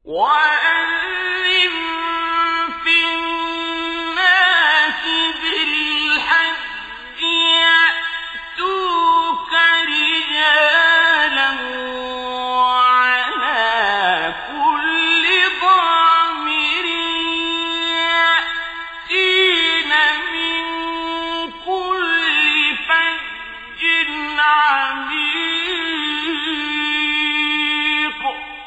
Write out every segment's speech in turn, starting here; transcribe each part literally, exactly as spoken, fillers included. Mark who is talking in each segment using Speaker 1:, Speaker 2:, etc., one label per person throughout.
Speaker 1: وأذن في الناس بالحج يأتوك رجالا وعلى كل ضامر يأتين من كل فج عميق.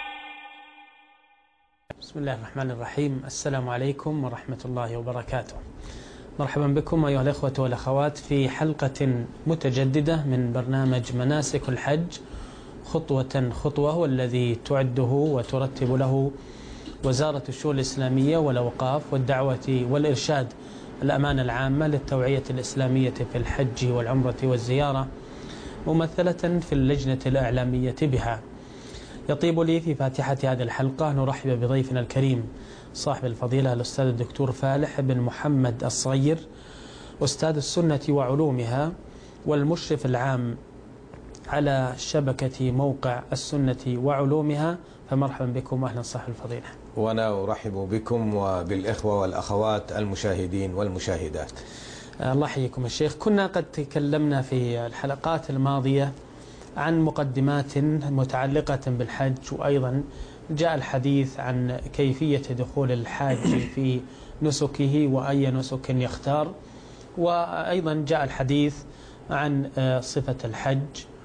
Speaker 2: بسم الله الرحمن الرحيم. السلام عليكم ورحمة الله وبركاته. مرحبا بكم أيها الأخوة والأخوات في حلقة متجددة من برنامج مناسك الحج خطوة خطوة، والذي تعده وترتب له وزارة الشؤون الإسلامية والأوقاف والدعوة والإرشاد الأمانة العامة للتوعية الإسلامية في الحج والعمرة والزيارة، ممثلة في اللجنة الإعلامية بها. يطيب لي في فاتحة هذه الحلقة نرحب بضيفنا الكريم صاحب الفضيلة الأستاذ الدكتور فالح بن محمد الصغير، أستاذ السنة وعلومها والمشرف العام على شبكة موقع السنة وعلومها. فمرحبا بكم وأهلا صاحب الفضيلة.
Speaker 3: وأنا أرحب بكم وبالإخوة والأخوات المشاهدين والمشاهدات.
Speaker 2: الله يحييكم الشيخ. كنا قد تكلمنا في الحلقات الماضية عن مقدمات متعلقة بالحج، وأيضا جاء الحديث عن كيفية دخول الحاج في نسكه وأي نسك يختار، وأيضا جاء الحديث عن صفة الحج،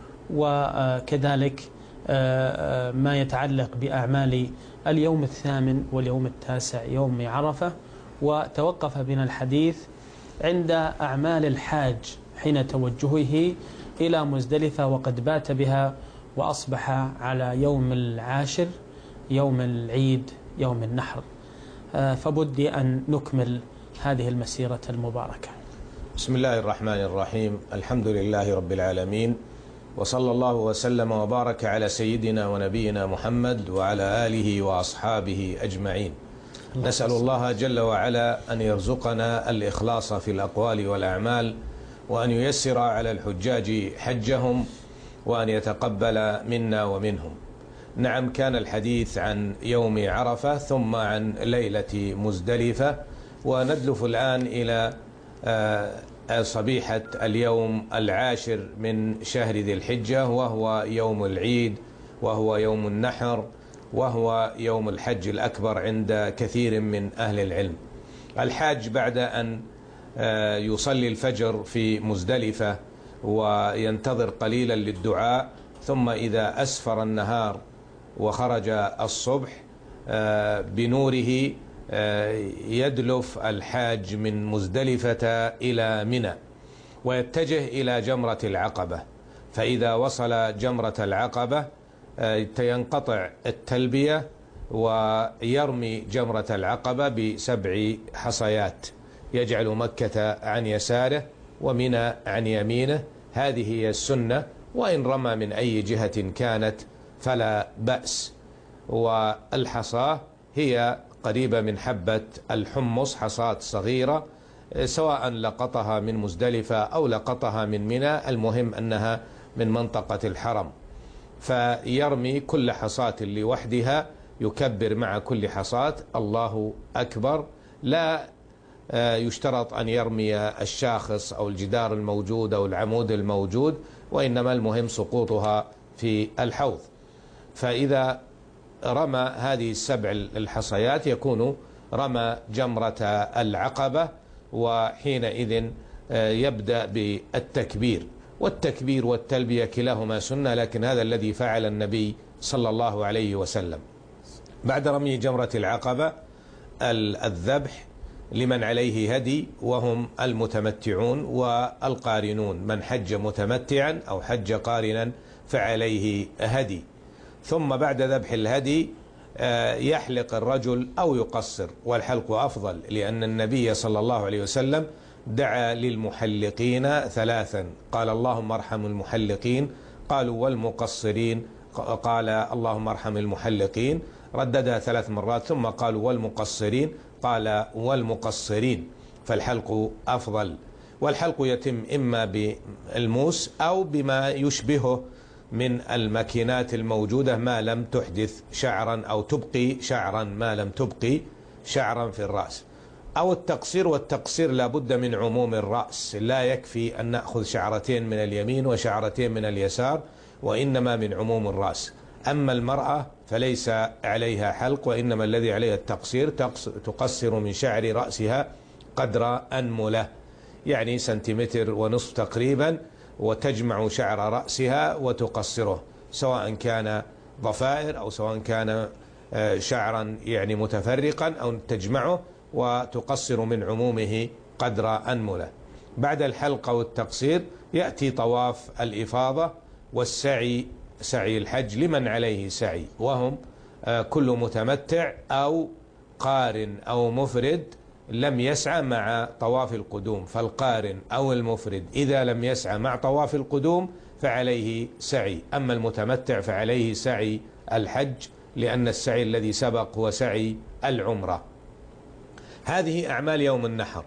Speaker 2: وكذلك ما يتعلق بأعمال اليوم الثامن واليوم التاسع يوم عرفة. وتوقف بنا الحديث عند أعمال الحاج حين توجهه إلى مزدلفة وقد بات بها وأصبح على يوم العاشر يوم العيد يوم النحر. فبدي أن نكمل هذه المسيرة المباركة.
Speaker 3: بسم الله الرحمن الرحيم. الحمد لله رب العالمين، وصلى الله وسلم وبارك على سيدنا ونبينا محمد وعلى آله وأصحابه أجمعين. نسأل الله جل وعلا أن يرزقنا الإخلاص في الأقوال والأعمال، وأن ييسر على الحجاج حجهم، وأن يتقبل منا ومنهم. نعم، كان الحديث عن يوم عرفة ثم عن ليلة مزدلفة، وندلف الآن إلى صبيحة اليوم العاشر من شهر ذي الحجة، وهو يوم العيد، وهو يوم النحر، وهو يوم الحج الأكبر عند كثير من أهل العلم. الحاج بعد أن يصلي الفجر في مزدلفة وينتظر قليلا للدعاء، ثم إذا أسفر النهار وخرج الصبح بنوره يدلف الحاج من مزدلفة إلى منى ويتجه إلى جمرة العقبة. فإذا وصل جمرة العقبة ينقطع التلبية ويرمي جمرة العقبة بسبع حصيات، يجعل مكة عن يساره ومنى عن يمينه. هذه هي السنة، وإن رمى من أي جهة كانت فلا بأس. والحصاة هي قريبة من حبة الحمص، حصاة صغيرة، سواء لقطها من مزدلفة أو لقطها من منى، المهم أنها من منطقة الحرم. فيرمي كل حصاة لوحدها، يكبر مع كل حصاة الله أكبر. لا يشترط أن يرمي الشاخص أو الجدار الموجود أو العمود الموجود، وإنما المهم سقوطها في الحوض. فإذا رمى هذه السبع الحصيات يكون رمى جمرة العقبة، وحينئذ يبدأ بالتكبير. والتكبير والتلبية كلاهما سنة، لكن هذا الذي فعل النبي صلى الله عليه وسلم. بعد رمي جمرة العقبة الذبح لمن عليه هدي، وهم المتمتعون والقارنون. من حج متمتعا أو حج قارنا فعليه هدي. ثم بعد ذبح الهدي يحلق الرجل أو يقصر، والحلق أفضل، لأن النبي صلى الله عليه وسلم دعا للمحلقين ثلاثا، قال اللهم ارحم المحلقين، قالوا والمقصرين، قال اللهم ارحم المحلقين، رددها ثلاث مرات، ثم قالوا والمقصرين، قال والمقصرين. فالحلق أفضل. والحلق يتم إما بالموس أو بما يشبهه من الماكينات الموجودة ما لم تحدث شعرا أو تبقي شعرا ما لم تبقي شعرا في الرأس. أو التقصير، والتقصير لا بد من عموم الرأس، لا يكفي أن نأخذ شعرتين من اليمين وشعرتين من اليسار، وإنما من عموم الرأس. أما المرأة فليس عليها حلق، وإنما الذي عليها التقصير، تقصر من شعر رأسها قدر أنملة، يعني سنتيمتر ونصف تقريبا، وتجمع شعر رأسها وتقصره، سواء كان ضفائر أو سواء كان شعرا يعني متفرقا، أو تجمعه وتقصر من عمومه قدر أنملة. بعد الحلق والتقصير يأتي طواف الإفاضة والسعي، سعي الحج لمن عليه سعي، وهم كل متمتع أو قارن أو مفرد لم يسعى مع طواف القدوم. فالقارن أو المفرد إذا لم يسعى مع طواف القدوم فعليه سعي، أما المتمتع فعليه سعي الحج، لأن السعي الذي سبق هو سعي العمرة. هذه أعمال يوم النحر.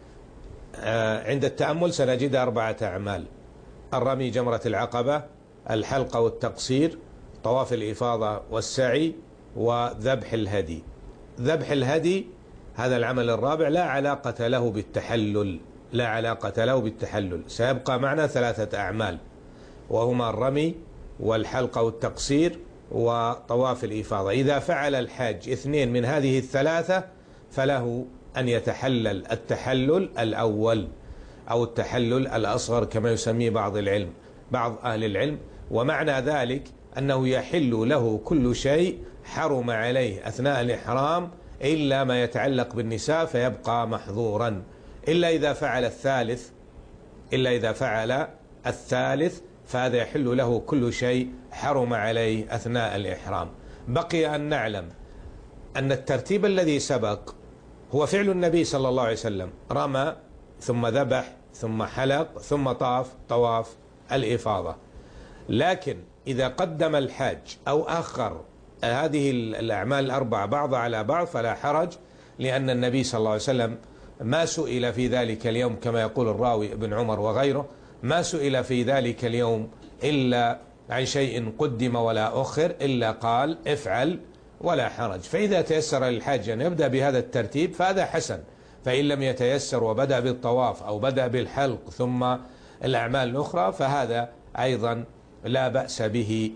Speaker 3: عند التأمل سنجد أربعة أعمال: الرمي جمرة العقبة، الحلق والتقصير، طواف الإفاضة والسعي، وذبح الهدي. ذبح الهدي هذا العمل الرابع لا علاقة له بالتحلل، لا علاقة له بالتحلل، سيبقى معنا ثلاثة أعمال، وهما الرمي والحلق والتقصير وطواف الإفاضة. إذا فعل الحاج اثنين من هذه الثلاثة فله أن يتحلل التحلل الأول أو التحلل الأصغر كما يسميه بعض العلم بعض أهل العلم، ومعنى ذلك أنه يحل له كل شيء حرم عليه أثناء الإحرام إلا ما يتعلق بالنساء فيبقى محظورا، إلا إذا فعل الثالث إلا إذا فعل الثالث فهذا يحل له كل شيء حرم عليه أثناء الإحرام. بقي أن نعلم أن الترتيب الذي سبق هو فعل النبي صلى الله عليه وسلم، رمى ثم ذبح ثم حلق ثم طاف طواف الإفاضة. لكن إذا قدم الحاج أو أخر هذه الأعمال الأربعة بعض على بعض فلا حرج، لأن النبي صلى الله عليه وسلم ما سئل في ذلك اليوم كما يقول الراوي ابن عمر وغيره، ما سئل في ذلك اليوم إلا عن شيء قدم ولا أخر، إلا قال افعل ولا حرج. فإذا تيسر للحاج أن يبدأ بهذا الترتيب فهذا حسن، فإن لم يتيسر وبدأ بالطواف أو بدأ بالحلق ثم الأعمال الأخرى فهذا أيضا لا بأس به،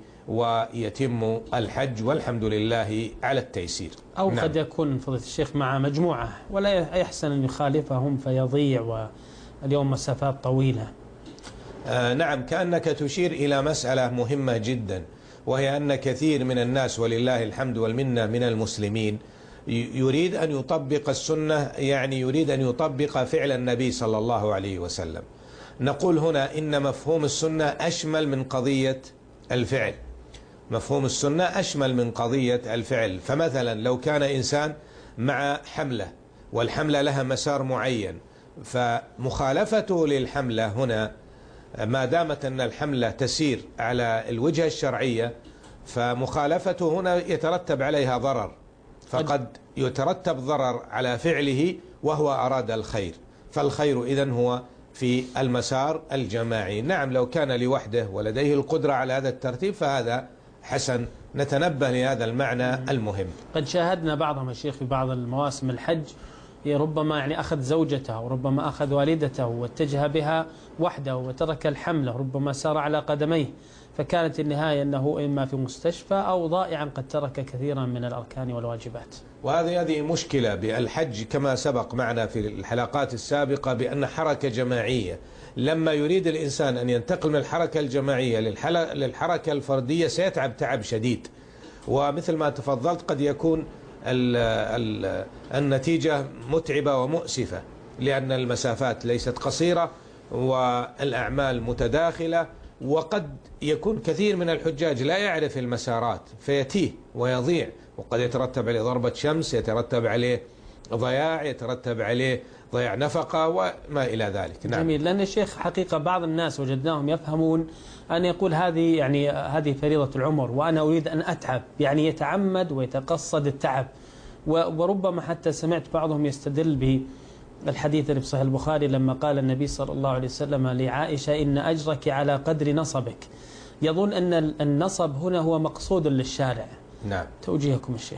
Speaker 3: ويتم الحج والحمد لله على التيسير.
Speaker 2: أو نعم. قد يكون فضيلة الشيخ مع مجموعة ولا يحسن أن يخالفهم فيضيع، واليوم مسافات طويلة.
Speaker 3: آه نعم، كأنك تشير إلى مسألة مهمة جدا، وهي أن كثير من الناس ولله الحمد والمنة من المسلمين يريد أن يطبق السنة، يعني يريد أن يطبق فعل النبي صلى الله عليه وسلم. نقول هنا إن مفهوم السنة أشمل من قضية الفعل، مفهوم السنة أشمل من قضية الفعل. فمثلا لو كان إنسان مع حملة والحملة لها مسار معين، فمخالفته للحملة هنا ما دامت أن الحملة تسير على الوجهة الشرعية فمخالفته هنا يترتب عليها ضرر، فقد يترتب ضرر على فعله وهو أراد الخير، فالخير إذن هو في المسار الجماعي. نعم لو كان لوحده ولديه القدرة على هذا الترتيب فهذا حسن، نتنبه لهذا المعنى المهم.
Speaker 2: قد شاهدنا بعضهم يا شيخ في بعض المواسم الحج ربما يعني أخذ زوجته وربما أخذ والدته واتجه بها وحده وترك الحملة، ربما سار على قدميه، فكانت النهاية أنه إما في مستشفى أو ضائعا قد ترك كثيرا من الأركان والواجبات.
Speaker 3: وهذه هذه مشكلة بالحج كما سبق معنا في الحلقات السابقة، بأن حركة جماعية لما يريد الإنسان أن ينتقل من الحركة الجماعية للحركة الفردية سيتعب تعب شديد، ومثل ما تفضلت قد يكون ال ال النتيجة متعبة ومؤسفة، لأن المسافات ليست قصيرة والأعمال متداخلة، وقد يكون كثير من الحجاج لا يعرف المسارات فيتيه ويضيع، وقد يترتب عليه ضربة شمس، يترتب عليه ضياع، يترتب عليه ضياع نفقة وما إلى ذلك.
Speaker 2: نعم. جميل، لأن الشيخ حقيقة بعض الناس وجدناهم يفهمون أن يقول هذه يعني هذه فريضة العمر وأنا أريد أن أتعب، يعني يتعمد ويتقصد التعب، وربما حتى سمعت بعضهم يستدل بالحديث اللي في صحيح البخاري لما قال النبي صلى الله عليه وسلم لعائشة إن أجرك على قدر نصبك، يظن أن النصب هنا هو مقصود للشارع.
Speaker 3: نعم.
Speaker 2: توجيهكم الشيخ.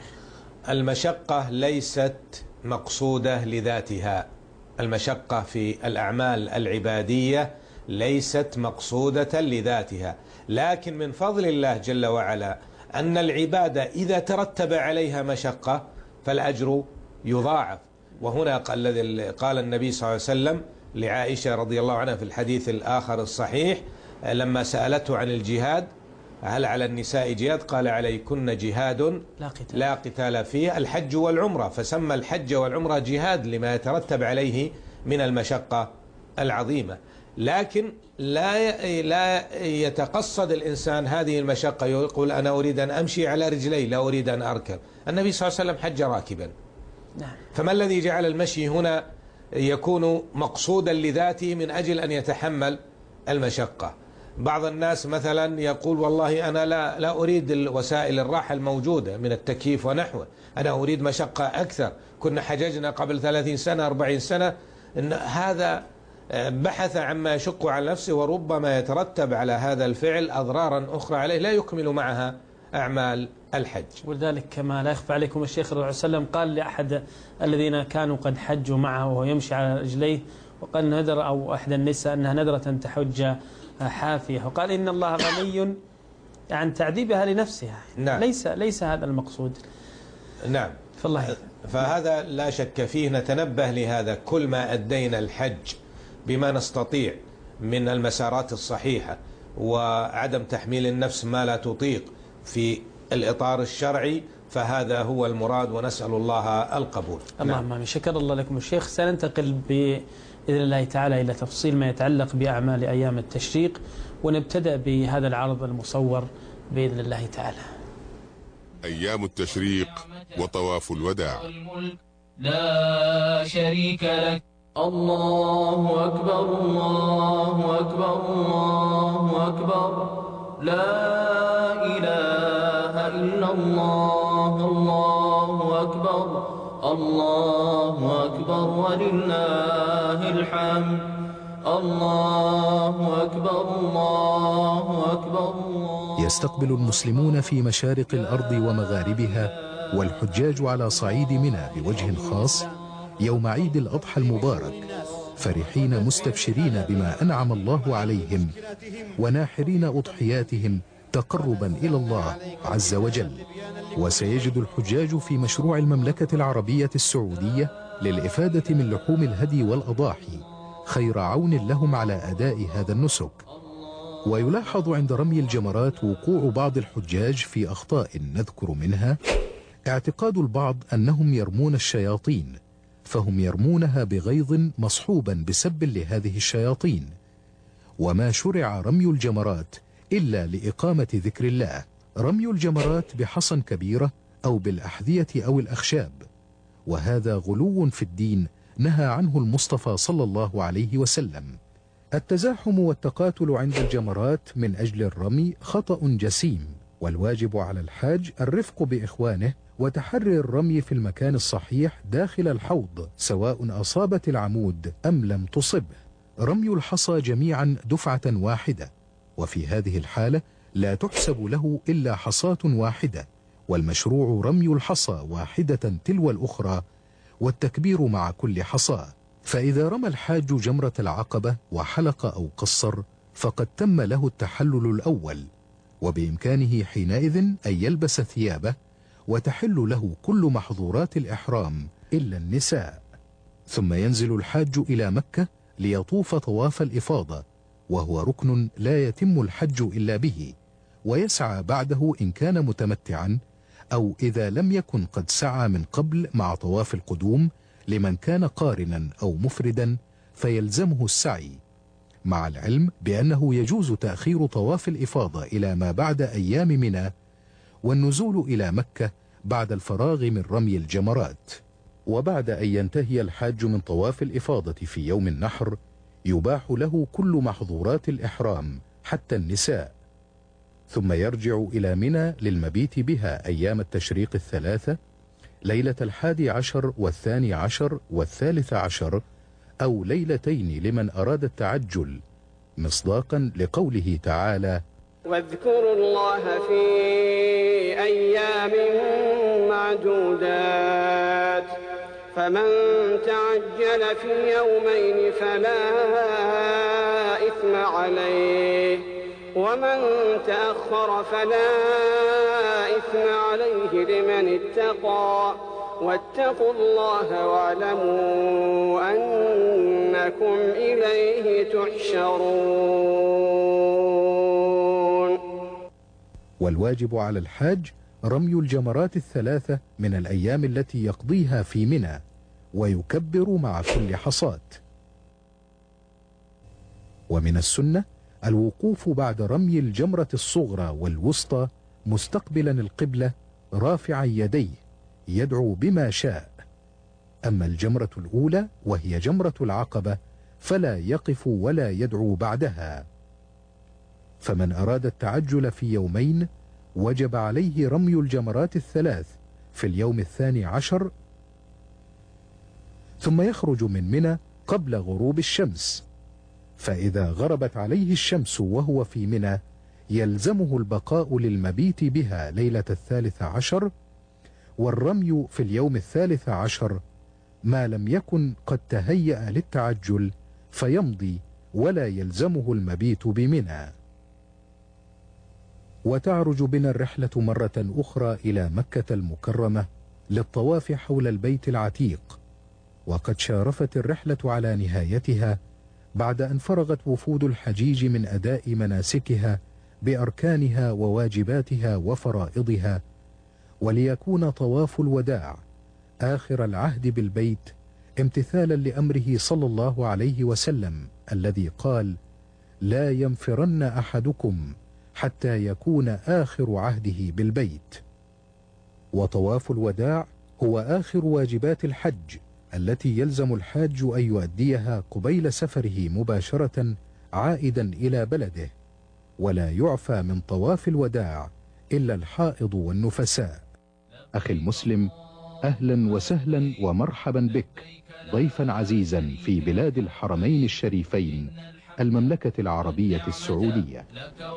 Speaker 3: المشقة ليست مقصودة لذاتها، المشقة في الأعمال العبادية ليست مقصودة لذاتها، لكن من فضل الله جل وعلا أن العبادة إذا ترتب عليها مشقة فالأجر يضاعف. وهنا الذي قال النبي صلى الله عليه وسلم لعائشة رضي الله عنها في الحديث الآخر الصحيح لما سألته عن الجهاد: هل على النساء جهاد؟ قال: عليكن جهاد
Speaker 2: لا قتال,
Speaker 3: لا قتال فيه، الحج والعمرة. فسمى الحج والعمرة جهاد لما يترتب عليه من المشقة العظيمة. لكن لا لا يتقصد الإنسان هذه المشقة، يقول: أنا أريد أن أمشي على رجلي، لا أريد أن أركب. النبي صلى الله عليه وسلم حج راكبا.
Speaker 2: نعم.
Speaker 3: فما الذي جعل المشي هنا يكون مقصودا لذاته من أجل أن يتحمل المشقة؟ بعض الناس مثلا يقول: والله أنا لا لا أريد الوسائل الراحة الموجودة من التكييف ونحوه، أنا أريد مشقة أكثر. كنا حججنا قبل ثلاثين سنة أربعين سنة، إن هذا بحث عما يشق على نفسه، وربما يترتب على هذا الفعل أضرارا أخرى عليه لا يكمل معها أعمال الحج.
Speaker 2: ولذلك كما لا يخفى عليكم الشيخ صلى الله عليه وسلم قال لأحد الذين كانوا قد حجوا معه وهو يمشي على رجليه، وقال ندر أو أحد النساء أنها ندرة أن تحج حافية، وقال: إن الله غني عن تعذيبها لنفسها.
Speaker 3: نعم.
Speaker 2: ليس ليس هذا المقصود.
Speaker 3: نعم.
Speaker 2: فالله
Speaker 3: فهذا لا شك فيه. نتنبه لهذا، كل ما أدينا الحج بما نستطيع من المسارات الصحيحة، وعدم تحميل النفس ما لا تطيق في الإطار الشرعي، فهذا هو المراد، ونسأل الله القبول.
Speaker 2: اللهم آمين. شكر الله لكم الشيخ. سننتقل بإذن الله تعالى إلى تفصيل ما يتعلق بأعمال أيام التشريق، ونبتدأ بهذا العرض المصور بإذن الله تعالى.
Speaker 4: أيام التشريق وطواف الوداع.
Speaker 5: لا شريك لك. الله أكبر الله أكبر الله أكبر. لا إله إلا الله. الله أكبر الله أكبر ولله الحمد. الله أكبر الله أكبر الله.
Speaker 6: يستقبل المسلمون في مشارق الأرض ومغاربها والحجاج على صعيد منى بوجه خاص يوم عيد الأضحى المبارك، فرحين مستبشرين بما أنعم الله عليهم، وناحرين أضحياتهم تقربا إلى الله عز وجل. وسيجد الحجاج في مشروع المملكة العربية السعودية للإفادة من لحوم الهدي والأضاحي خير عون لهم على أداء هذا النسك. ويلاحظ عند رمي الجمرات وقوع بعض الحجاج في أخطاء نذكر منها: اعتقاد البعض أنهم يرمون الشياطين، فهم يرمونها بغيظ مصحوبا بسب لهذه الشياطين، وما شرع رمي الجمرات إلا لإقامة ذكر الله. رمي الجمرات بحصى كبيرة أو بالأحذية أو الأخشاب، وهذا غلو في الدين نهى عنه المصطفى صلى الله عليه وسلم. التزاحم والتقاتل عند الجمرات من أجل الرمي خطأ جسيم، والواجب على الحاج الرفق بإخوانه وتحري الرمي في المكان الصحيح داخل الحوض سواء أصابت العمود أم لم تصبه. رمي الحصى جميعا دفعة واحدة، وفي هذه الحالة لا تحسب له إلا حصاة واحدة، والمشروع رمي الحصى واحدة تلو الأخرى والتكبير مع كل حصاة. فإذا رمى الحاج جمرة العقبة وحلق أو قصر فقد تم له التحلل الأول، وبإمكانه حينئذ أن يلبس ثيابه وتحل له كل محظورات الإحرام إلا النساء. ثم ينزل الحاج إلى مكة ليطوف طواف الإفاضة، وهو ركن لا يتم الحج إلا به، ويسعى بعده إن كان متمتعا، أو إذا لم يكن قد سعى من قبل مع طواف القدوم لمن كان قارنا أو مفردا فيلزمه السعي، مع العلم بأنه يجوز تأخير طواف الإفاضة إلى ما بعد أيام منى، والنزول إلى مكة بعد الفراغ من رمي الجمرات. وبعد أن ينتهي الحاج من طواف الإفاضة في يوم النحر يباح له كل محظورات الإحرام حتى النساء، ثم يرجع إلى منى للمبيت بها أيام التشريق الثلاثة، ليلة الحادي عشر والثاني عشر والثالث عشر، أو ليلتين لمن أراد التعجل، مصداقا لقوله تعالى:
Speaker 7: واذكروا الله في أيام معدودات فمن تعجل في يومين فلا إثم عليه ومن تأخر فلا إثم عليه لمن اتقى واتقوا الله واعلموا أنكم إليه تحشرون.
Speaker 6: والواجب على الحاج رمي الجمرات الثلاثة من الأيام التي يقضيها في منى ويكبر مع كل حصاة. ومن السنة الوقوف بعد رمي الجمرة الصغرى والوسطى مستقبلا القبلة رافعا يديه يدعو بما شاء. أما الجمرة الأولى وهي جمرة العقبة فلا يقف ولا يدعو بعدها. فمن أراد التعجل في يومين وجب عليه رمي الجمرات الثلاث في اليوم الثاني عشر، ثم يخرج من منى قبل غروب الشمس، فإذا غربت عليه الشمس وهو في منى يلزمه البقاء للمبيت بها ليلة الثالث عشر، والرمي في اليوم الثالث عشر ما لم يكن قد تهيأ للتعجل فيمضي ولا يلزمه المبيت بمنى. وتعرج بنا الرحلة مرة أخرى إلى مكة المكرمة للطواف حول البيت العتيق، وقد شارفت الرحلة على نهايتها بعد أن فرغت وفود الحجيج من أداء مناسكها بأركانها وواجباتها وفرائضها، وليكون طواف الوداع آخر العهد بالبيت امتثالا لأمره صلى الله عليه وسلم الذي قال: لا ينفرن أحدكم حتى يكون آخر عهده بالبيت. وطواف الوداع هو آخر واجبات الحج التي يلزم الحاج أن يؤديها قبيل سفره مباشرة عائدا إلى بلده، ولا يعفى من طواف الوداع إلا الحائض والنفساء. أخي المسلم، أهلا وسهلا ومرحبا بك ضيفا عزيزا في بلاد الحرمين الشريفين المملكة العربية السعودية.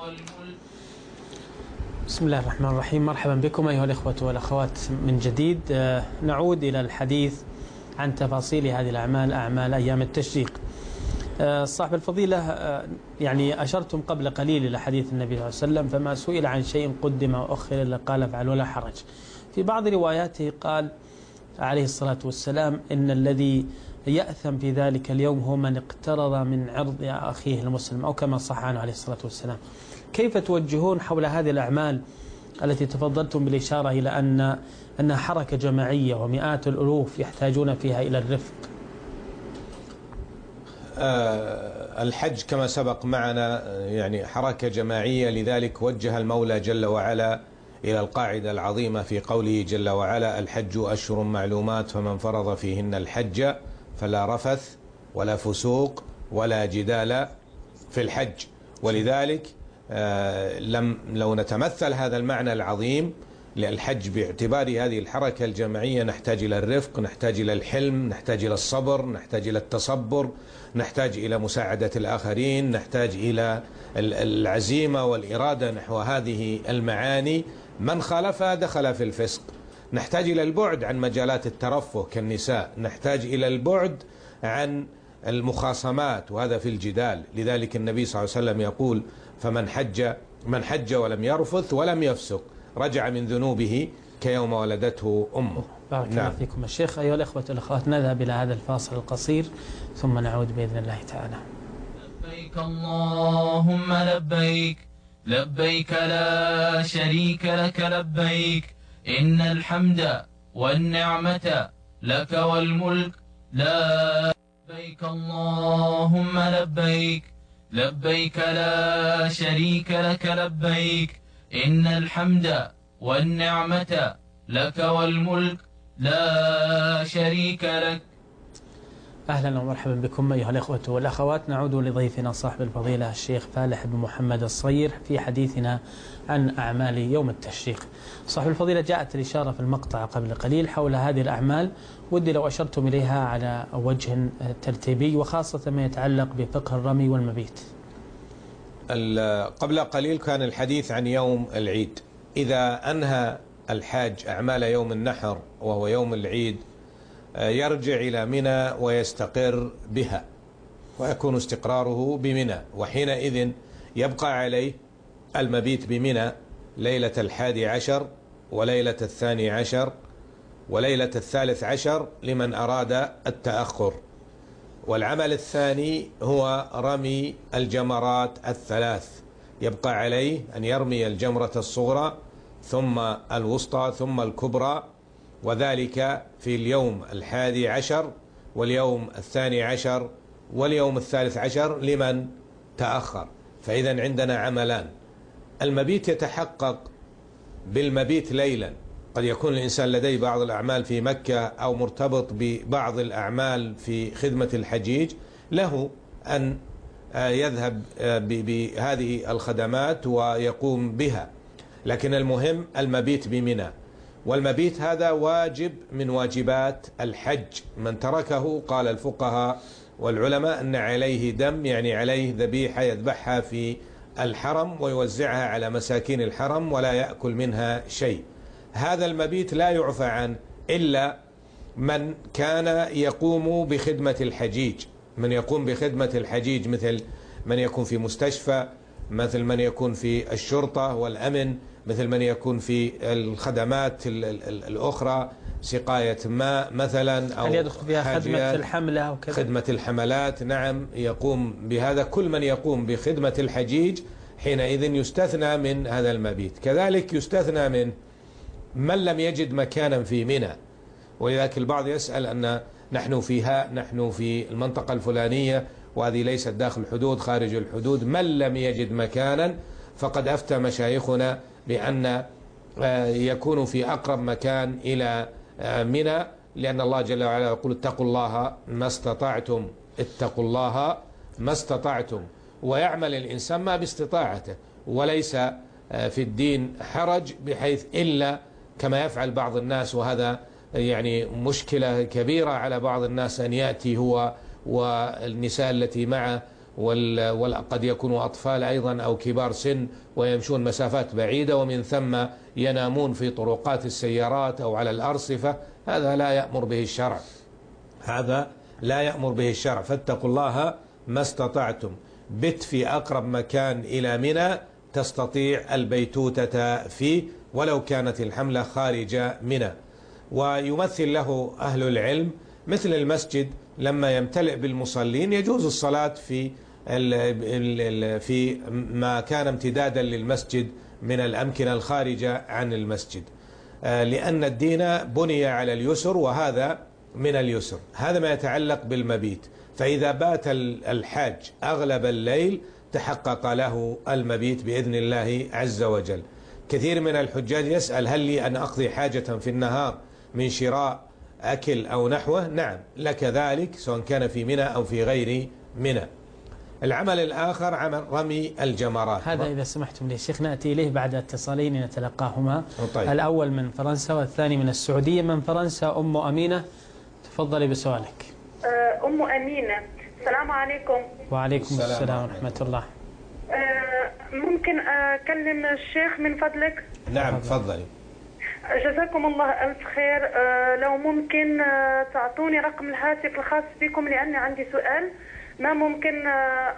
Speaker 2: بسم الله الرحمن الرحيم. مرحبا بكم أيها الإخوة والأخوات من جديد. نعود إلى الحديث عن تفاصيل هذه الأعمال، أعمال أيام التشريق. صاحب الفضيلة، يعني أشرتم قبل قليل إلى حديث النبي صلى الله عليه وسلم: فما سئل عن شيء قدم وأخر إلا قال افعل ولا حرج. في بعض رواياته قال عليه الصلاة والسلام: إن الذي يأثم في ذلك اليوم هو من اقترض من عرض أخيه المسلم، أو كما صح عنه عليه الصلاة والسلام. كيف توجهون حول هذه الأعمال التي تفضلتم بالإشارة إلى أن أنها حركة جماعية ومئات الألوف يحتاجون فيها إلى الرفق؟
Speaker 3: آه الحج كما سبق معنا يعني حركة جماعية، لذلك وجه المولى جل وعلا إلى القاعدة العظيمة في قوله جل وعلا: الحج أشهر معلومات فمن فرض فيهن الحج فلا رفث ولا فسوق ولا جدال في الحج. ولذلك آه لم لو نتمثل هذا المعنى العظيم للحج باعتبار هذه الحركة الجماعية، نحتاج إلى الرفق، نحتاج إلى الحلم، نحتاج إلى الصبر، نحتاج إلى التصبر، نحتاج إلى مساعدة الآخرين، نحتاج إلى العزيمة والإرادة نحو هذه المعاني. من خالفها دخل في الفسق. نحتاج إلى البعد عن مجالات الترفه كالنساء، نحتاج إلى البعد عن المخاصمات، وهذا في الجدال. لذلك النبي صلى الله عليه وسلم يقول: فمن حج من حج ولم يرفث ولم يفسق رجع من ذنوبه كيوم ولدته أمه.
Speaker 2: بارك الله فيكم الشيخ. أيها الأخوة والأخوات، نذهب إلى هذا الفاصل القصير ثم نعود بإذن الله تعالى.
Speaker 5: لبيك اللهم لبيك، لبيك لا شريك لك لبيك، إن الحمد والنعمة لك والملك لا. لبيك اللهم لبيك، لبيك لا شريك لك لبيك، إن الحمد والنعمة لك والملك لا شريك لك.
Speaker 2: أهلا ومرحبا بكم أيها الأخوة والأخوات. نعود لضيفنا صاحب الفضيلة الشيخ فالح بن محمد الصير في حديثنا عن أعمال يوم التشريق. صاحب الفضيلة، جاءت الإشارة في المقطع قبل قليل حول هذه الأعمال، ودي لو أشرتم إليها على وجه ترتيبي، وخاصة ما يتعلق بفقه الرمي والمبيت.
Speaker 3: قبل قليل كان الحديث عن يوم العيد. إذا أنهى الحاج أعمال يوم النحر وهو يوم العيد يرجع إلى منى ويستقر بها، ويكون استقراره بمنى، وحينئذ يبقى عليه المبيت بمنى ليلة الحادي عشر وليلة الثاني عشر وليلة الثالث عشر لمن أراد التأخر. والعمل الثاني هو رمي الجمرات الثلاث، يبقى عليه أن يرمي الجمرة الصغرى ثم الوسطى ثم الكبرى، وذلك في اليوم الحادي عشر واليوم الثاني عشر واليوم الثالث عشر لمن تأخر. فإذا عندنا عملان. المبيت يتحقق بالمبيت ليلا، قد يكون الإنسان لديه بعض الأعمال في مكة أو مرتبط ببعض الأعمال في خدمة الحجيج، له أن يذهب بهذه الخدمات ويقوم بها، لكن المهم المبيت بمنى. والمبيت هذا واجب من واجبات الحج، من تركه قال الفقهاء والعلماء أن عليه دم، يعني عليه ذبيحة يذبحها في الحرم ويوزعها على مساكين الحرم ولا يأكل منها شيء. هذا المبيت لا يعفى عنه إلا من كان يقوم بخدمة الحجيج، من يقوم بخدمة الحجيج مثل من يكون في مستشفى، مثل من يكون في الشرطة والأمن، مثل من يكون في الخدمات الأخرى، سقاية ماء مثلا، أو
Speaker 2: هل يدخل فيها خدمة الحملة أو كذا؟
Speaker 3: خدمة الحملات، نعم، يقوم بهذا. كل من يقوم بخدمة الحجيج حينئذ يستثنى من هذا المبيت. كذلك يستثنى من من لم يجد مكانا في منى، ولذلك البعض يسأل أن نحن فيها نحن في المنطقة الفلانية وهذه ليست داخل الحدود، خارج الحدود. من لم يجد مكانا فقد أفتى مشايخنا بأن يكون في أقرب مكان إلى منى، لأن الله جل وعلا يقول اتقوا الله ما استطعتم، اتقوا الله ما استطعتم، ويعمل الإنسان ما باستطاعته، وليس في الدين حرج بحيث إلا كما يفعل بعض الناس، وهذا يعني مشكلة كبيرة على بعض الناس، أن يأتي هو والنساء التي معه وقد يكونوا أطفال أيضا أو كبار سن ويمشون مسافات بعيدة، ومن ثم ينامون في طرقات السيارات أو على الأرصفة. هذا لا يأمر به الشرع، هذا لا يأمر به الشرع. فاتقوا الله ما استطعتم، بت في أقرب مكان إلى منى تستطيع البيتوتة فيه ولو كانت الحملة خارج منى. ويمثل له أهل العلم مثل المسجد لما يمتلئ بالمصلين يجوز الصلاة في في ما كان امتدادا للمسجد من الأمكنة الخارجة عن المسجد، لأن الدين بني على اليسر، وهذا من اليسر. هذا ما يتعلق بالمبيت. فإذا بات الحاج أغلب الليل تحقق له المبيت بإذن الله عز وجل. كثير من الحجاج يسأل هل لي أن أقضي حاجة في النهار من شراء أكل أو نحوه؟ نعم لك ذلك، سواء كان في منى أو في غير منى. العمل الآخر عمل رمي الجمرات.
Speaker 2: هذا إذا سمحتم لي شيخ نأتي إليه بعد اتصالين نتلقاهما.
Speaker 3: طيب.
Speaker 2: الأول من فرنسا والثاني من السعودية. من فرنسا أم أمينة، تفضلي بسؤالك.
Speaker 8: أم أمينة، السلام عليكم.
Speaker 2: وعليكم السلام, السلام ورحمة الله.
Speaker 8: ممكن أكلم الشيخ من فضلك؟
Speaker 3: نعم تفضلي.
Speaker 8: جزاكم الله ألف خير. لو ممكن تعطوني رقم الهاتف الخاص بكم، لأني عندي سؤال ما ممكن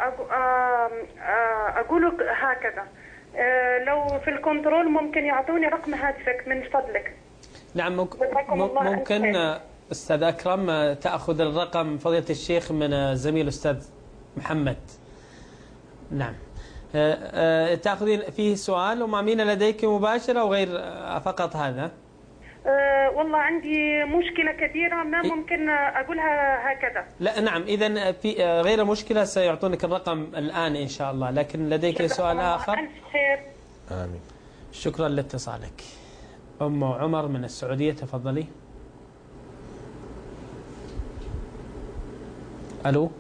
Speaker 8: أقوله هكذا. لو في الكنترول ممكن يعطوني رقم هاتفك من فضلك.
Speaker 2: نعم ممكن أستاذ أكرم تأخذ الرقم فضيلة الشيخ من زميل أستاذ محمد. نعم تأخذين فيه سؤال أم أمينة لديك مباشرة أو غير فقط هذا؟
Speaker 8: أه والله عندي مشكلة كبيرة ما ممكن أقولها هكذا.
Speaker 2: لا نعم إذا في غير مشكلة سيعطونك الرقم الآن إن شاء الله، لكن لديك سؤال آخر؟
Speaker 8: خير.
Speaker 3: آمين.
Speaker 2: شكرا لاتصالك. أم عمر من السعودية تفضلي. ألو.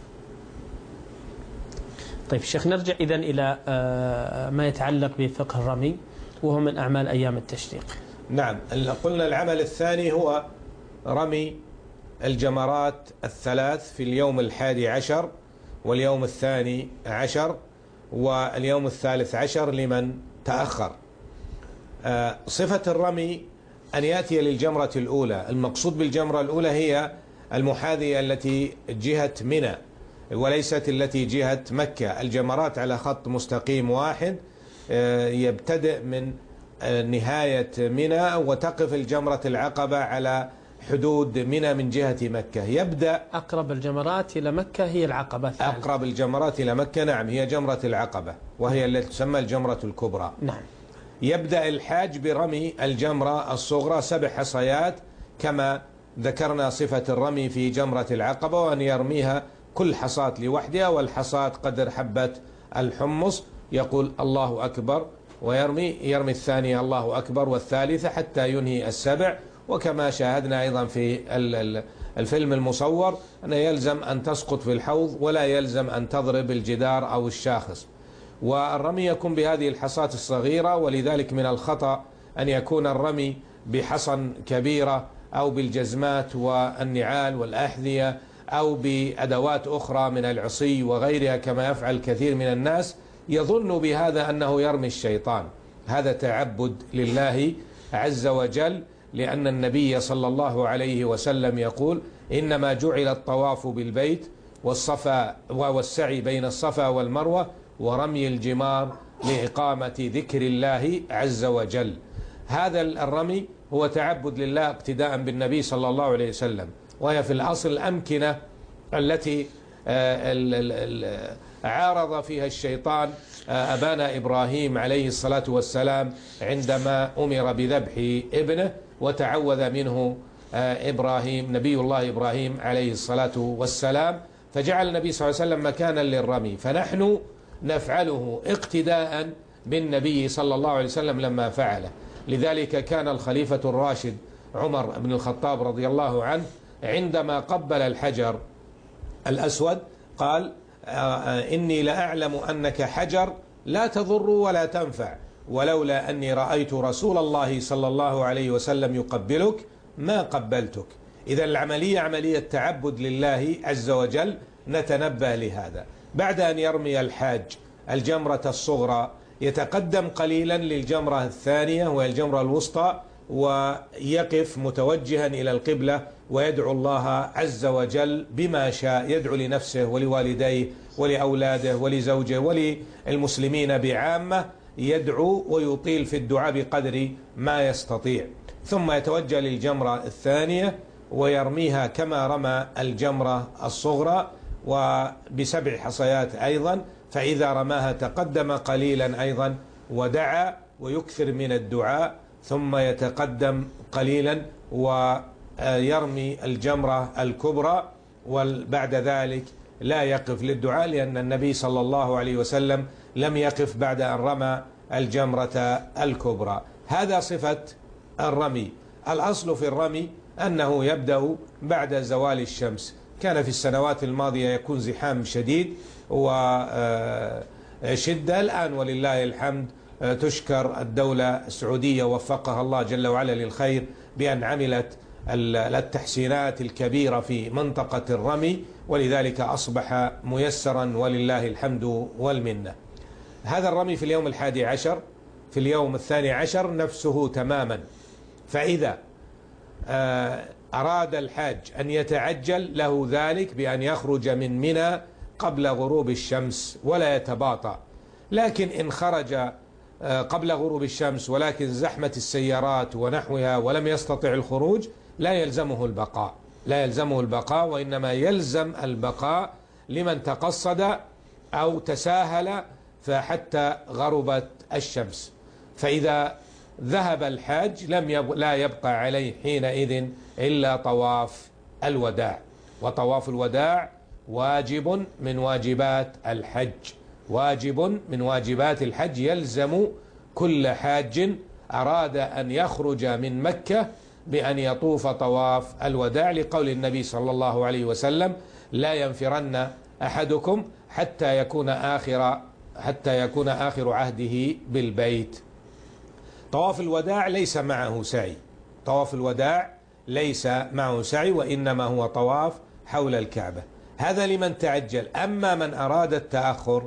Speaker 2: طيب شيخ نرجع إذن إلى ما يتعلق بفقه الرمي وهو من أعمال أيام التشريق.
Speaker 3: نعم قلنا العمل الثاني هو رمي الجمرات الثلاث في اليوم الحادي عشر واليوم الثاني عشر، واليوم الثالث عشر لمن تأخر. صفة الرمي أن يأتي للجمرة الأولى. المقصود بالجمرة الأولى هي المحاذية التي جهة منى وليست التي جهة مكة. الجمرات على خط مستقيم واحد يبتدئ من نهاية منى وتقف الجمرة العقبة على حدود منى من جهة مكة. يبدأ
Speaker 2: أقرب الجمرات إلى مكة هي العقبة الثالثة.
Speaker 3: أقرب الجمرات إلى مكة نعم هي جمرة العقبة وهي التي تسمى الجمرة الكبرى.
Speaker 2: نعم.
Speaker 3: يبدأ الحاج برمي الجمرة الصغرى سبع حصيات كما ذكرنا صفة الرمي في جمرة العقبة، وأن يرميها كل حصاة لوحدها، والحصاة قدر حبة الحمص، يقول الله أكبر ويرمي يرمي الثانية الله أكبر والثالثة حتى ينهي السبع. وكما شاهدنا أيضا في الفيلم المصور أنه يلزم أن تسقط في الحوض ولا يلزم أن تضرب الجدار أو الشاخص. والرمي يكون بهذه الحصاة الصغيرة، ولذلك من الخطأ أن يكون الرمي بحصن كبيرة أو بالجزمات والنعال والأحذية أو بأدوات أخرى من العصي وغيرها كما يفعل كثير من الناس، يظن بهذا أنه يرمي الشيطان. هذا تعبد لله عز وجل، لأن النبي صلى الله عليه وسلم يقول إنما جعل الطواف بالبيت والصفا والسعي بين الصفا والمروة ورمي الجمار لإقامة ذكر الله عز وجل. هذا الرمي هو تعبد لله اقتداء بالنبي صلى الله عليه وسلم، وهي في الأصل الأمكنة التي عارض فيها الشيطان أبانا إبراهيم عليه الصلاة والسلام عندما أمر بذبح ابنه، وتعوذ منه إبراهيم نبي الله إبراهيم عليه الصلاة والسلام، فجعل النبي صلى الله عليه وسلم مكانا للرمي. فنحن نفعله اقتداء بالنبي صلى الله عليه وسلم لما فعله. لذلك كان الخليفة الراشد عمر بن الخطاب رضي الله عنه عندما قبل الحجر الأسود قال إني لأعلم أنك حجر لا تضر ولا تنفع، ولولا أني رأيت رسول الله صلى الله عليه وسلم يقبلك ما قبلتك. إذا العملية عملية تعبد لله عز وجل، نتنبه لهذا. بعد أن يرمي الحاج الجمرة الصغرى يتقدم قليلا للجمرة الثانية وهي الجمرة الوسطى، ويقف متوجها إلى القبلة ويدعو الله عز وجل بما شاء، يدعو لنفسه ولوالديه ولأولاده ولزوجه وللمسلمين بعامة، يدعو ويطيل في الدعاء بقدر ما يستطيع. ثم يتوجه للجمرة الثانية ويرميها كما رمى الجمرة الصغرى وبسبع حصيات أيضا، فإذا رماها تقدم قليلا أيضا ودعا ويكثر من الدعاء، ثم يتقدم قليلا ويرمي الجمرة الكبرى، وبعد ذلك لا يقف للدعاء، لأن النبي صلى الله عليه وسلم لم يقف بعد أن رمى الجمرة الكبرى. هذا صفة الرمي. الأصل في الرمي أنه يبدأ بعد زوال الشمس. كان في السنوات الماضية يكون زحام شديد وشدة، الآن ولله الحمد تشكر الدولة السعودية وفقها الله جل وعلا للخير بأن عملت التحسينات الكبيرة في منطقة الرمي، ولذلك أصبح ميسرا ولله الحمد والمنة. هذا الرمي في اليوم الحادي عشر. في اليوم الثاني عشر نفسه تماما. فإذا أراد الحاج أن يتعجل له ذلك بأن يخرج من منى قبل غروب الشمس ولا يتباطأ. لكن إن خرج قبل غروب الشمس ولكن زحمة السيارات ونحوها ولم يستطع الخروج لا يلزمه البقاء، لا يلزمه البقاء، وإنما يلزم البقاء لمن تقصد أو تساهل فحتى غربت الشمس. فإذا ذهب الحاج لم يب... لا يبقى عليه حينئذ إلا طواف الوداع، وطواف الوداع واجب من واجبات الحج، واجب من واجبات الحج، يلزم كل حاج أراد أن يخرج من مكة بأن يطوف طواف الوداع، لقول النبي صلى الله عليه وسلم لا ينفرن أحدكم حتى يكون آخر حتى يكون آخر عهده بالبيت. طواف الوداع ليس معه سعي، طواف الوداع ليس معه سعي، وإنما هو طواف حول الكعبة. هذا لمن تعجل. أما من أراد التأخر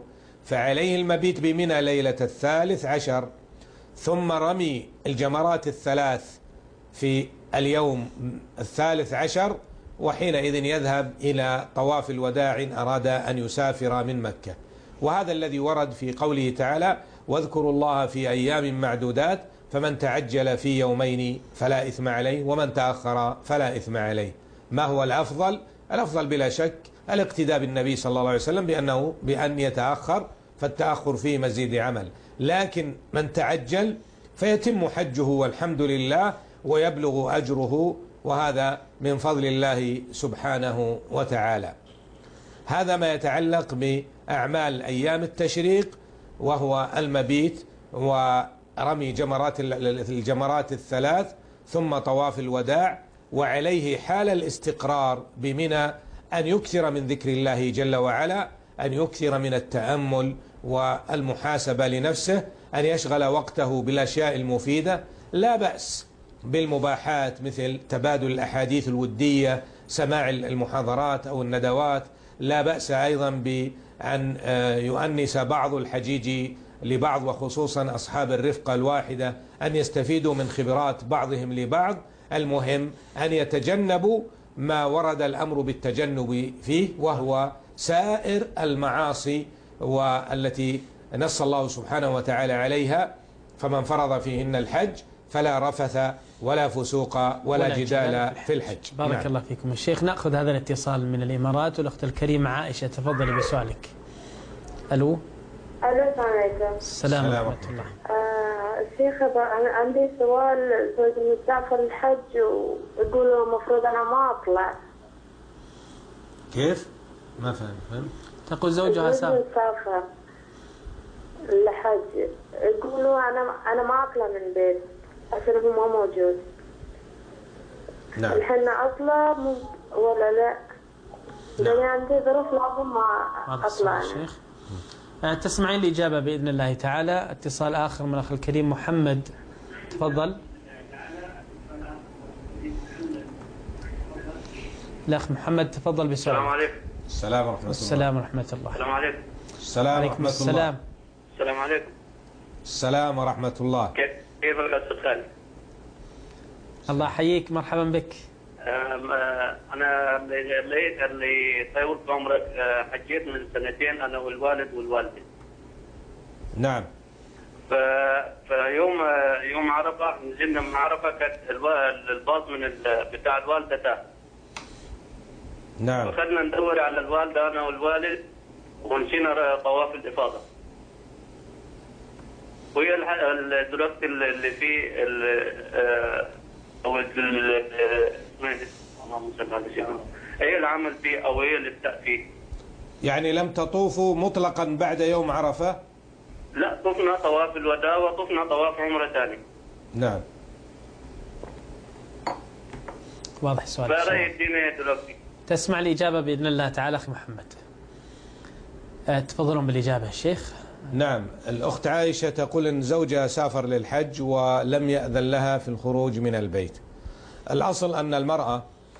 Speaker 3: فعليه المبيت بمنى ليلة الثالث عشر، ثم رمي الجمرات الثلاث في اليوم الثالث عشر، وحينئذ يذهب إلى طواف الوداع إن أراد أن يسافر من مكة. وهذا الذي ورد في قوله تعالى: واذكروا الله في أيام معدودات، فمن تعجل في يومين فلا إثم عليه ومن تأخر فلا إثم عليه. ما هو الأفضل؟ الأفضل بلا شك الاقتداء بالنبي صلى الله عليه وسلم بأنه بأن يتأخر، فالتأخر فيه مزيد عمل، لكن من تعجل فيتم حجه والحمد لله ويبلغ أجره، وهذا من فضل الله سبحانه وتعالى. هذا ما يتعلق بأعمال أيام التشريق، وهو المبيت ورمي جمرات الجمرات الثلاث ثم طواف الوداع. وعليه حال الاستقرار بمنى أن يكثر من ذكر الله جل وعلا، أن يكثر من التأمل والمحاسبة لنفسه، أن يشغل وقته بالأشياء المفيدة. لا بأس بالمباحات مثل تبادل الأحاديث الودية، سماع المحاضرات أو الندوات. لا بأس أيضا بأن يؤنس بعض الحجيج لبعض، وخصوصا أصحاب الرفقة الواحدة، أن يستفيدوا من خبرات بعضهم لبعض. المهم أن يتجنبوا ما ورد الأمر بالتجنب فيه، وهو سائر المعاصي والتي نص الله سبحانه وتعالى عليها: فمن فرض فيهن الحج فلا رفث ولا فسوق ولا, ولا جدال في الحج.
Speaker 2: بارك نعم. الله فيكم الشيخ. نأخذ هذا الاتصال من الإمارات، والأخت الكريمة عائشة تفضلي بسؤالك. ألو.
Speaker 8: ألو، السلام عليكم.
Speaker 2: السلام ورحمة الله.
Speaker 8: آه الشيخ، أنا عندي سؤال. زوجي مسافر الحج ويقولوا المفروض أنا ما أطلع.
Speaker 3: كيف؟ ما فهم فهم
Speaker 2: تقول زوجها
Speaker 8: سافر الحج، يقولوا أنا أنا ما أطلع من البيت عشان هو ما موجود.
Speaker 3: نعم.
Speaker 8: الحين أطلع ولا لا؟ لأن عندي ظروف لازم ما أطلع.
Speaker 2: الشيخ تسمعين الإجابة بإذن الله تعالى. اتصال آخر من الأخ الكريم محمد، تفضل. الأخ محمد تفضل بسؤال.
Speaker 9: السلام عليكم.
Speaker 3: السلام ورحمة الله.
Speaker 2: السلام ورحمة الله.
Speaker 9: السلام عليكم.
Speaker 3: السلام ورحمة الله.
Speaker 2: السلام.
Speaker 9: السلام عليكم.
Speaker 3: السلام ورحمة الله.
Speaker 9: كيف كيفك أستاذ خالد؟
Speaker 2: الله يحييك، مرحبا بك.
Speaker 9: أنا اللي اللي طول عمرك حجيت من سنتين أنا والوالد والوالدة.
Speaker 3: نعم.
Speaker 9: ف فيوم يوم عرفة نزلنا من عرفة، كانت الباص من بتاع الوالدة تاه.
Speaker 3: نعم.
Speaker 9: فخدنا ندور على الوالدة أنا والوالد، ومشينا طواف الإفاضة. وهي دلوقتي اللي في او هي اللي عمل فيه او هي اللي ابتدأ فيه.
Speaker 3: يعني لم تطوفوا مطلقا بعد يوم عرفة؟
Speaker 9: لا، طفنا طواف الوداع وطفنا طواف عمرة ثاني.
Speaker 3: نعم.
Speaker 2: واضح السؤال.
Speaker 9: فرأي الدين دلوقتي.
Speaker 2: تسمع الإجابة بإذن الله تعالى أخي محمد. أه تفضلون بالإجابة الشيخ.
Speaker 3: نعم. الأخت عائشة تقول أن زوجها سافر للحج ولم يأذن لها في الخروج من البيت. الأصل أن المرأة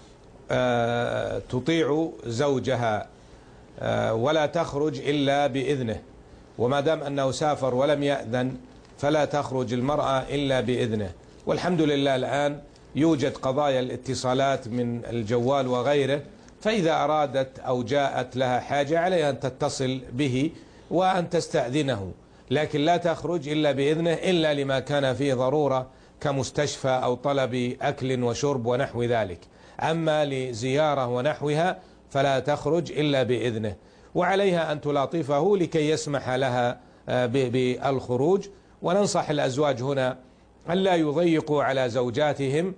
Speaker 3: تطيع زوجها ولا تخرج إلا بإذنه، وما دام أنه سافر ولم يأذن فلا تخرج المرأة إلا بإذنه. والحمد لله الآن يوجد قضايا الاتصالات من الجوال وغيره، فإذا أرادت أو جاءت لها حاجة عليها أن تتصل به وأن تستأذنه، لكن لا تخرج إلا بإذنه إلا لما كان فيه ضرورة كمستشفى أو طلب أكل وشرب ونحو ذلك. أما لزيارة ونحوها فلا تخرج إلا بإذنه، وعليها أن تلاطفه لكي يسمح لها بالخروج. وننصح الأزواج هنا أن لا يضيقوا على زوجاتهم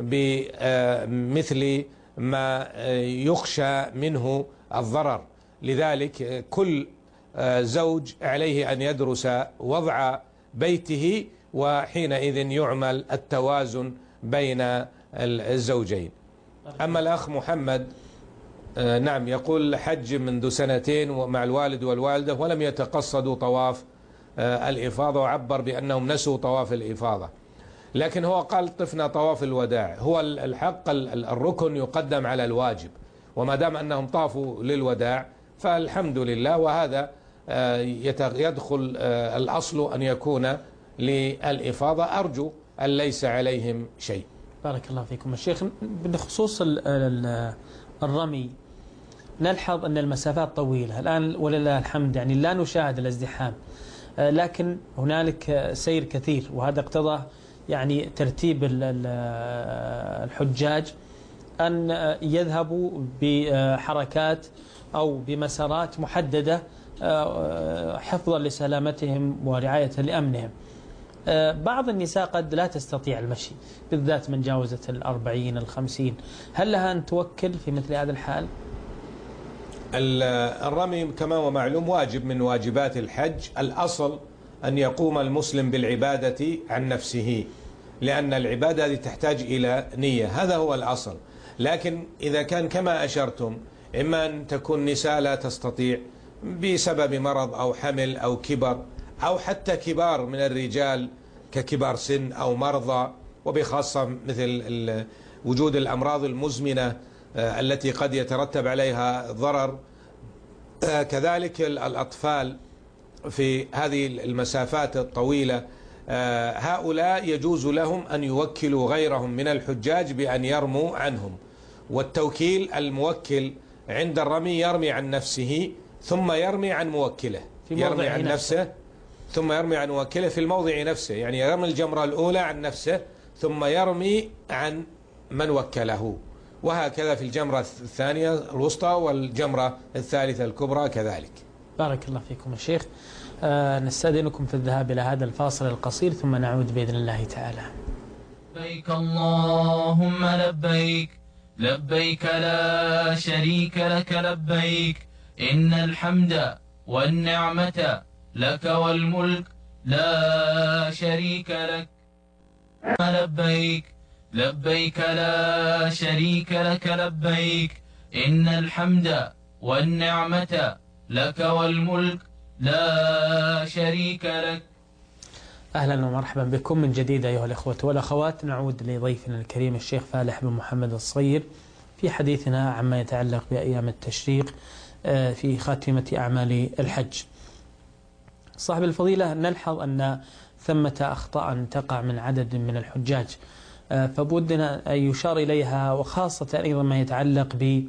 Speaker 3: بمثل ما يخشى منه الضرر. لذلك كل زوج عليه أن يدرس وضع بيته، وحينئذ يعمل التوازن بين الزوجين. أما الأخ محمد نعم يقول حج منذ سنتين مع الوالد والوالدة ولم يتقصدوا طواف الإفاضة، وعبر بأنهم نسوا طواف الإفاضة، لكن هو قال طفنا طواف الوداع. هو الحق الركن يقدم على الواجب، وما دام أنهم طافوا للوداع فالحمد لله، وهذا يدخل الأصل أن يكون للإفاضة. أرجو أن ليس عليهم شيء.
Speaker 2: بارك الله فيكم الشيخ. بخصوص الرمي نلحظ أن المسافات طويلة الآن ولله الحمد، يعني لا نشاهد الازدحام، لكن هنالك سير كثير، وهذا اقتضى يعني ترتيب الحجاج أن يذهبوا بحركات أو بمسارات محددة حفظا لسلامتهم ورعاية لأمنهم. بعض النساء قد لا تستطيع المشي، بالذات من جاوزت الأربعين الخمسين، هل لها أن توكل في مثل هذا الحال؟
Speaker 3: الرمي كما هو معلوم واجب من واجبات الحج. الأصل أن يقوم المسلم بالعبادة عن نفسه، لأن العبادة هذه تحتاج إلى نية، هذا هو الأصل. لكن إذا كان كما أشرتم إما أن تكون نساء لا تستطيع بسبب مرض أو حمل أو كبر، أو حتى كبار من الرجال ككبار سن أو مرضى، وبخاصة مثل وجود الأمراض المزمنة التي قد يترتب عليها ضرر، كذلك الأطفال في هذه المسافات الطويلة، هؤلاء يجوز لهم أن يوكلوا غيرهم من الحجاج بأن يرموا عنهم. والتوكيل الموكل عند الرمي يرمي عن نفسه ثم يرمي عن موكله، يرمي عن نفسه ثم يرمي عن موكله في الموضع نفسه، يعني يرمي الجمرة الأولى عن نفسه ثم يرمي عن من وكله، وهكذا في الجمرة الثانية الوسطى والجمرة الثالثة الكبرى كذلك.
Speaker 2: بارك الله فيكم الشيخ. آه نستأذنكم في الذهاب إلى هذا الفاصل القصير ثم نعود بإذن الله تعالى.
Speaker 5: لبيك اللهم لبيك، لبيك لا شريك لك لبيك، إن الحمد والنعمة لك والملك لا شريك لك. لبيك لبيك لا شريك لك لبيك، إن الحمد والنعمة لك والملك لا شريك لك.
Speaker 2: أهلا ومرحبا بكم من جديد أيها الأخوة والأخوات. نعود لضيفنا الكريم الشيخ فالح بن محمد الصغير في حديثنا عما يتعلق بأيام التشريق في خاتمة أعمال الحج. صاحب الفضيلة، نلحظ أن ثمة أخطاء تقع من عدد من الحجاج، فبودنا أن يشار إليها، وخاصة أيضا ما يتعلق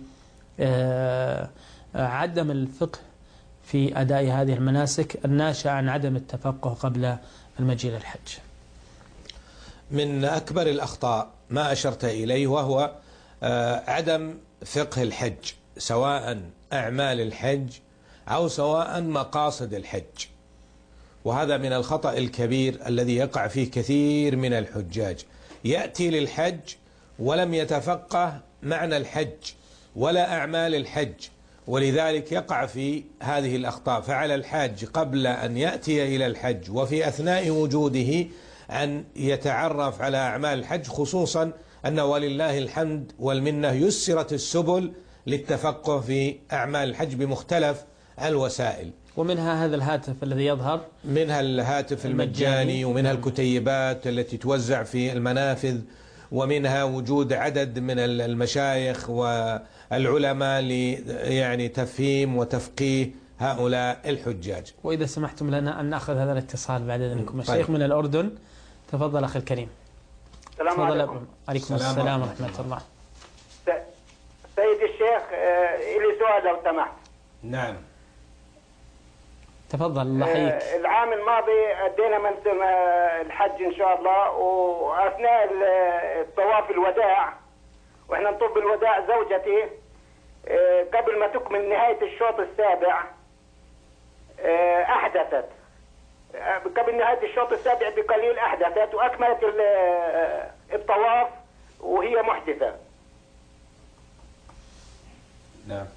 Speaker 2: بعدم الفقه في أداء هذه المناسك الناشئة عن عدم التفقه قبل المجيء للحج.
Speaker 3: من أكبر الأخطاء ما أشرت إليه، وهو عدم فقه الحج، سواء أعمال الحج أو سواء مقاصد الحج، وهذا من الخطأ الكبير الذي يقع فيه كثير من الحجاج. يأتي للحج ولم يتفقه معنى الحج ولا أعمال الحج، ولذلك يقع في هذه الأخطاء. فعلى الحاج قبل أن يأتي إلى الحج وفي أثناء وجوده أن يتعرف على أعمال الحج، خصوصا أن ولله الحمد والمنة يسرت السبل للتفقه في أعمال الحج بمختلف الوسائل،
Speaker 2: ومنها هذا الهاتف الذي يظهر،
Speaker 3: منها الهاتف المجاني، ومنها الكتيبات التي توزع في المنافذ، ومنها وجود عدد من المشايخ والعلماء يعني تفهيم وتفقيه هؤلاء الحجاج.
Speaker 2: وإذا سمحتم لنا أن نأخذ هذا الاتصال بعد إذنكم. الشيخ من الأردن، تفضل أخي الكريم.
Speaker 7: السلام عليكم.
Speaker 2: عليكم السلام ورحمة الله.
Speaker 7: سيد الشيخ، إلي سؤال لو سمحت.
Speaker 3: نعم
Speaker 2: تفضل، الله يحييك.
Speaker 7: العام الماضي أدينا موسم الحج إن شاء الله، وأثناء الطواف الوداع وإحنا نطوف الوداع زوجتي قبل ما تكمل نهاية الشوط السابع أحدثت، قبل نهاية الشوط السابع بقليل أحدثت وأكملت الطواف وهي محدثة.
Speaker 3: نعم.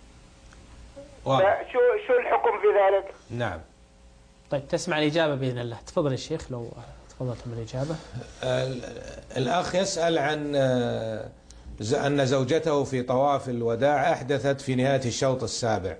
Speaker 7: شو شو الحكم في ذلك؟
Speaker 3: نعم.
Speaker 2: طيب تسمع الإجابة بإذن الله. تفضل الشيخ لو تفضلت بالإجابة.
Speaker 3: الأخ يسأل عن أن زوجته في طواف الوداع أحدثت في نهاية الشوط السابع.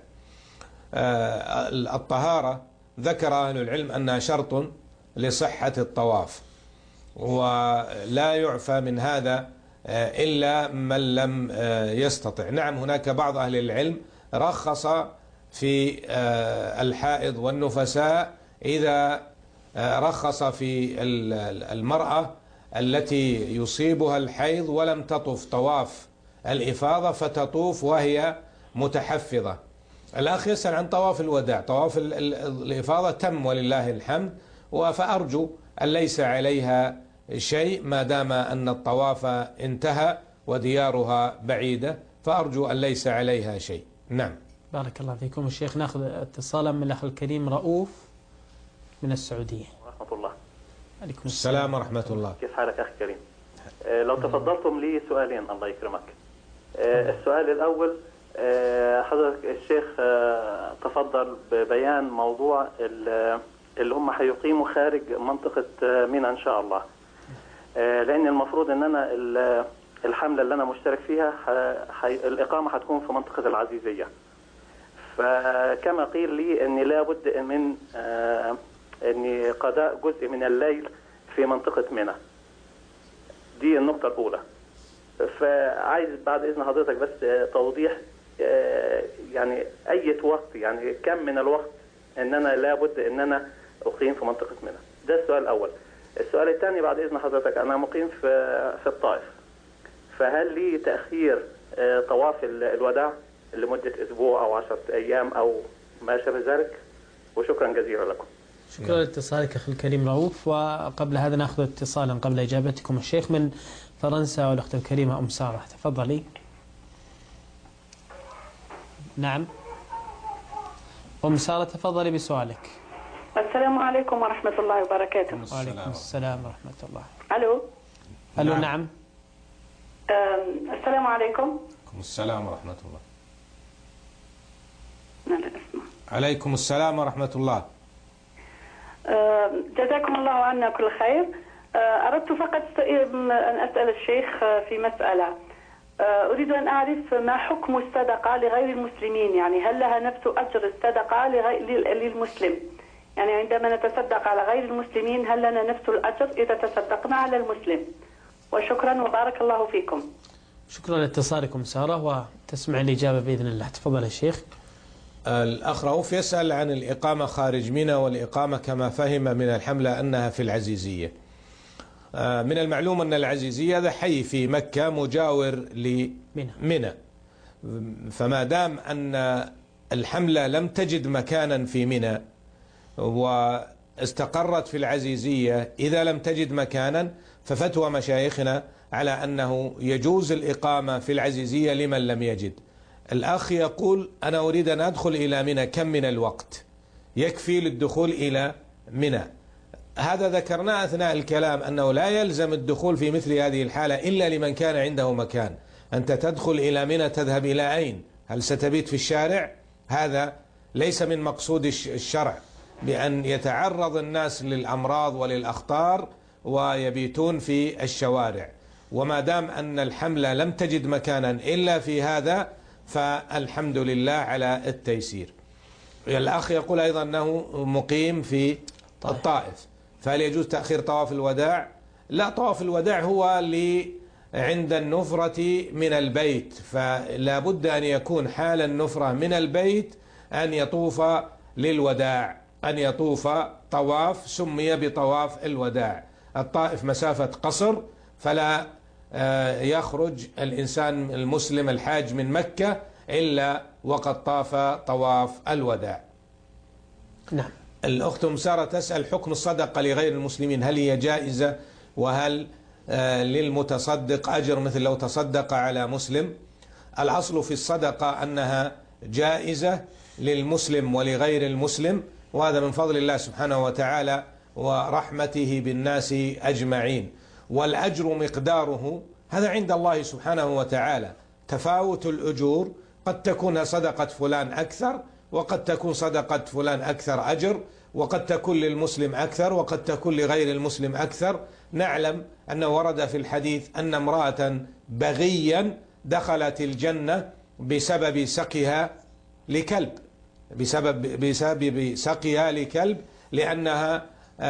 Speaker 3: الطهارة ذكر أهل العلم أنها شرط لصحة الطواف، ولا يعفى من هذا إلا من لم يستطع. نعم، هناك بعض أهل العلم رخص في الحائض والنفساء إذا رخص في المرأة التي يصيبها الحيض ولم تطف طواف الإفاضة فتطوف وهي متحفظة. الأخ يسأل عن طواف الوداع. طواف الإفاضة تم ولله الحمد، فأرجو أن ليس عليها شيء ما دام أن الطواف انتهى وديارها بعيدة، فأرجو أن ليس عليها شيء. نعم.
Speaker 2: بارك الله فيكم الشيخ. ناخذ اتصالا من الأخ الكريم رؤوف من السعودية.
Speaker 10: ورحمة الله.
Speaker 2: عليكم
Speaker 3: السلام ورحمة الله.
Speaker 10: كيف حالك أخي كريم؟ آه لو تفضلتم لي سؤالين الله يكرمك. آه السؤال الأول، آه حضرتك الشيخ آه تفضل ببيان موضوع اللي هم حيقيموا خارج منطقة منى إن شاء الله. آه لأن المفروض أن أنا الحملة اللي أنا مشترك فيها حي... الإقامة حتكون في منطقة العزيزية. فكما قيل لي أني لا بد من آه أني قضاء جزء من الليل في منطقة منى. دي النقطة الأولى. فعايز بعد إذن حضرتك بس توضيح آه يعني أي وقت، يعني كم من الوقت أن أنا لا بد أن أنا أقيم في منطقة منى. ده السؤال الأول. السؤال الثاني بعد إذن حضرتك، أنا مقيم في في الطائف، فهل لي تأخير آه طواف الوداع لمدة أسبوع أو عشرة أيام أو ما شابه ذلك؟ وشكرا جزيلا لكم.
Speaker 2: شكرا لاتصالك أخي الكريم رؤوف. وقبل هذا نأخذ اتصالا قبل إجابتكم الشيخ من فرنسا، والأخت الكريمة أم سارة. تفضلي. نعم أم سارة تفضلي بسؤالك.
Speaker 11: السلام عليكم ورحمة الله وبركاته.
Speaker 2: وعليكم السلام ورحمة الله.
Speaker 11: ألو.
Speaker 2: ألو. نعم, نعم.
Speaker 11: السلام عليكم.
Speaker 3: عليكم السلام ورحمة الله.
Speaker 11: لا أسمع.
Speaker 3: عليكم السلام ورحمة الله.
Speaker 11: جزاكم الله عنا كل خير. أردت فقط أن أسأل الشيخ في مسألة. أريد أن أعرف ما حكم الصدقة لغير المسلمين، يعني هل لها نفس أجر الصدقة للمسلم؟ يعني عندما نتصدق على غير المسلمين هل لنا نفس الأجر إذا تصدقنا على المسلم؟ وشكرا وبارك الله فيكم.
Speaker 2: شكرا لاتصالكم سارة، وتسمع الإجابة بإذن الله. تفضل يا شيخ.
Speaker 3: الأخ رؤوف يسأل عن الإقامة خارج منى، والإقامة كما فهم من الحملة أنها في العزيزية. من المعلوم أن العزيزية هذا حي في مكة مجاور لمنى، فما دام أن الحملة لم تجد مكانا في منى واستقرت في العزيزية، إذا لم تجد مكانا ففتوى مشايخنا على أنه يجوز الإقامة في العزيزية لمن لم يجد. الأخ يقول أنا أريد أن أدخل إلى منى، كم من الوقت يكفي للدخول إلى منى؟ هذا ذكرناه أثناء الكلام أنه لا يلزم الدخول في مثل هذه الحالة إلا لمن كان عنده مكان. أنت تدخل إلى منى تذهب إلى أين؟ هل ستبيت في الشارع؟ هذا ليس من مقصود الشرع بأن يتعرض الناس للأمراض وللأخطار ويبيتون في الشوارع. وما دام أن الحملة لم تجد مكانا إلا في هذا فالحمد لله على التيسير. الأخ يقول أيضا أنه مقيم في الطائف، فهل يجوز تأخير طواف الوداع؟ لا، طواف الوداع هو اللي عند النفرة من البيت، فلا بد أن يكون حال النفرة من البيت أن يطوف للوداع، أن يطوف طواف سمي بطواف الوداع. الطائف مسافة قصر، فلا يخرج الإنسان المسلم الحاج من مكة إلا وقد طاف طواف الوداع.
Speaker 2: نعم.
Speaker 3: الأخت أم سارة تسأل حكم الصدقة لغير المسلمين، هل هي جائزة؟ وهل للمتصدق أجر مثل لو تصدق على مسلم؟ الأصل في الصدقة أنها جائزة للمسلم ولغير المسلم، وهذا من فضل الله سبحانه وتعالى ورحمته بالناس أجمعين. والأجر مقداره هذا عند الله سبحانه وتعالى، تفاوت الأجور، قد تكون صدقة فلان أكثر، وقد تكون صدقة فلان أكثر أجر، وقد تكون للمسلم أكثر، وقد تكون لغير المسلم أكثر. نعلم أنه ورد في الحديث أن امرأة بغيا دخلت الجنة بسبب سقيها لكلب، بسبب بسبب سقيها لكلب، لأنها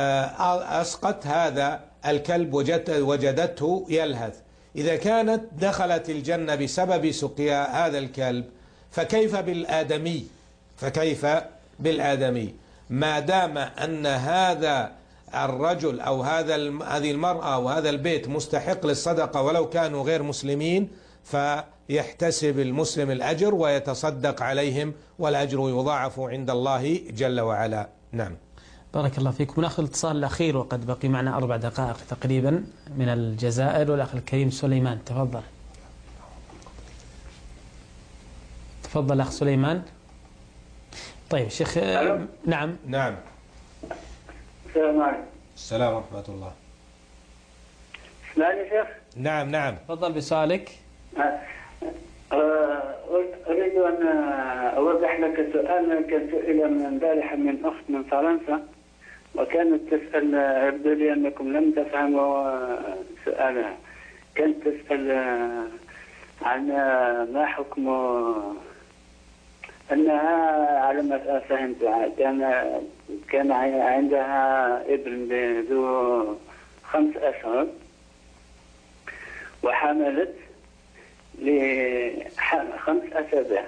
Speaker 3: أسقت هذا الكلب وجدته يلهث. إذا كانت دخلت الجنة بسبب سقيا هذا الكلب، فكيف بالآدمي؟ فكيف بالآدمي؟ ما دام أن هذا الرجل أو هذا هذه المرأة أو هذا البيت مستحق للصدقة ولو كانوا غير مسلمين، فيحتسب المسلم الأجر ويتصدق عليهم، والأجر يضاعف عند الله جل وعلا. نعم.
Speaker 2: بارك الله فيكم. نأخذ الاتصال الأخير وقد بقي معنا أربع دقائق تقريبا من الجزائر، والأخ الكريم سليمان، تفضل. تفضل أخ سليمان. طيب شيخ. نعم
Speaker 3: نعم.
Speaker 12: السلام عليكم.
Speaker 3: السلام ورحمة الله.
Speaker 12: سمعني شيخ؟
Speaker 3: نعم نعم.
Speaker 2: تفضل بسؤالك.
Speaker 12: أريد أن أوضح لك سؤال كان سئل من البارحة من أخت من فرنسا، وكانت تسأل، يبدو لي أنكم لم تفهموا سؤالها. كانت تسأل عن ما حكم أنها، على ما فهمت، كان كان عندها ابن ذو خمس أشهر وحملت لخمس أسابيع.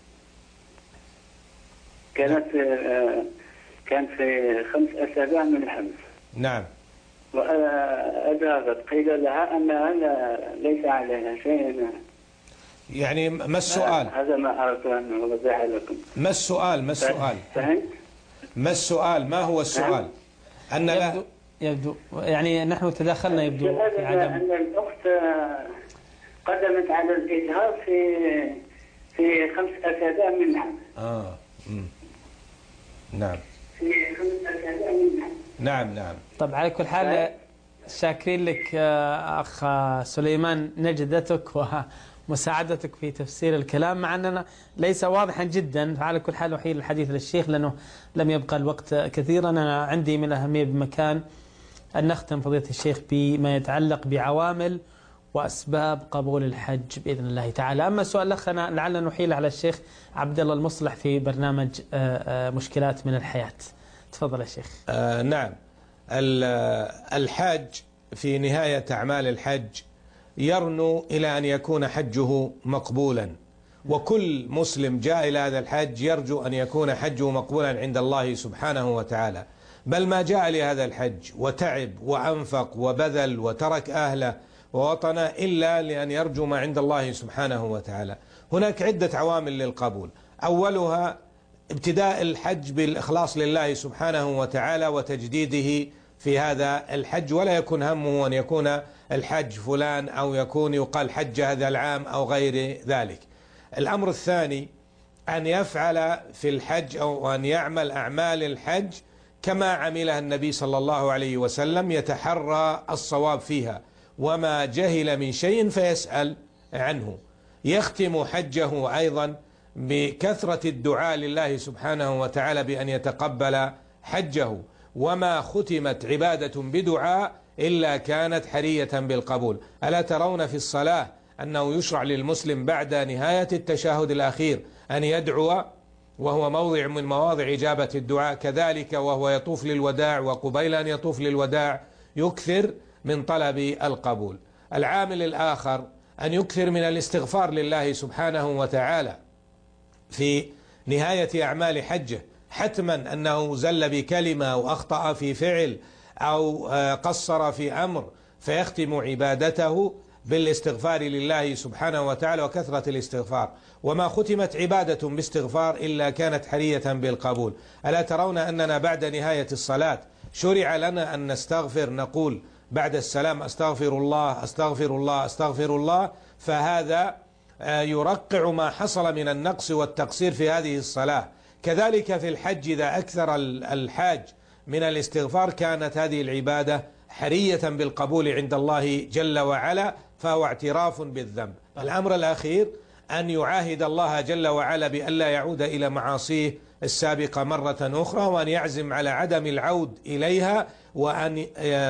Speaker 12: كانت كان في خمس أسابيع من الحمل.
Speaker 3: نعم.
Speaker 12: وأجابت، قيل لها أنها ليس عليها شيء.
Speaker 3: يعني ما السؤال؟
Speaker 12: هذا ما أردت أن أوضح لكم.
Speaker 3: ما السؤال؟ ما السؤال؟
Speaker 12: فهمت؟
Speaker 3: ما السؤال؟ ما هو السؤال؟ أن لا
Speaker 2: يبدو, يبدو يعني نحن تداخلنا يبدو في عدم.
Speaker 12: أن الأخت قدمت على الإجهاض في في خمس أسابيع من الحمل.
Speaker 3: آه. مم. نعم.
Speaker 12: في خمس أسابيع من الحمل.
Speaker 3: نعم نعم.
Speaker 2: طب على كل حال شاكرين لك أخ سليمان نجدتك ومساعدتك في تفسير الكلام، مع أننا ليس واضحا جدا. على كل حال وحيل الحديث للشيخ لأنه لم يبقى الوقت كثيرا. أنا عندي من الأهمية بمكان أن نختم فضيلة الشيخ بما يتعلق بعوامل وأسباب قبول الحج بإذن الله تعالى. أما السؤال الأخ أنا لعل نحيل على الشيخ عبد الله المصلح في برنامج مشكلات من الحياة. تفضل يا شيخ.
Speaker 3: آه نعم. الحاج في نهاية أعمال الحج يرنو إلى أن يكون حجه مقبولا، وكل مسلم جاء إلى هذا الحج يرجو أن يكون حجه مقبولا عند الله سبحانه وتعالى. بل ما جاء لهذا الحج وتعب وأنفق وبذل وترك أهله ووطنه إلا لأن يرجو ما عند الله سبحانه وتعالى. هناك عدة عوامل للقبول، أولها ابتداء الحج بالإخلاص لله سبحانه وتعالى وتجديده في هذا الحج، ولا يكون همه أن يكون الحج فلان أو يكون يقال حج هذا العام أو غير ذلك. الأمر الثاني أن يفعل في الحج أو أن يعمل أعمال الحج كما عملها النبي صلى الله عليه وسلم، يتحرى الصواب فيها، وما جهل من شيء فيسأل عنه. يختم حجه أيضا بكثرة الدعاء لله سبحانه وتعالى بأن يتقبل حجه، وما ختمت عبادة بدعاء إلا كانت حرية بالقبول. ألا ترون في الصلاة أنه يشرع للمسلم بعد نهاية التشهد الأخير أن يدعو، وهو موضع من مواضع إجابة الدعاء، كذلك وهو يطوف للوداع وقبيل أن يطوف للوداع يكثر من طلب القبول. العامل الآخر أن يكثر من الاستغفار لله سبحانه وتعالى في نهاية أعمال حجه. حتما أنه زل بكلمة أو أخطأ في فعل أو قصر في أمر، فيختم عبادته بالاستغفار لله سبحانه وتعالى وكثرة الاستغفار. وما ختمت عبادة باستغفار إلا كانت حرية بالقبول. ألا ترون أننا بعد نهاية الصلاة شرع لنا أن نستغفر، نقول بعد السلام أستغفر الله أستغفر الله أستغفر الله، فهذا يرقع ما حصل من النقص والتقصير في هذه الصلاة. كذلك في الحج إذا أكثر الحاج من الاستغفار كانت هذه العبادة حرية بالقبول عند الله جل وعلا، فهو اعتراف بالذنب. الأمر الأخير أن يعاهد الله جل وعلا بأن لا يعود إلى معاصيه السابقة مرة أخرى، وأن يعزم على عدم العود إليها، وأن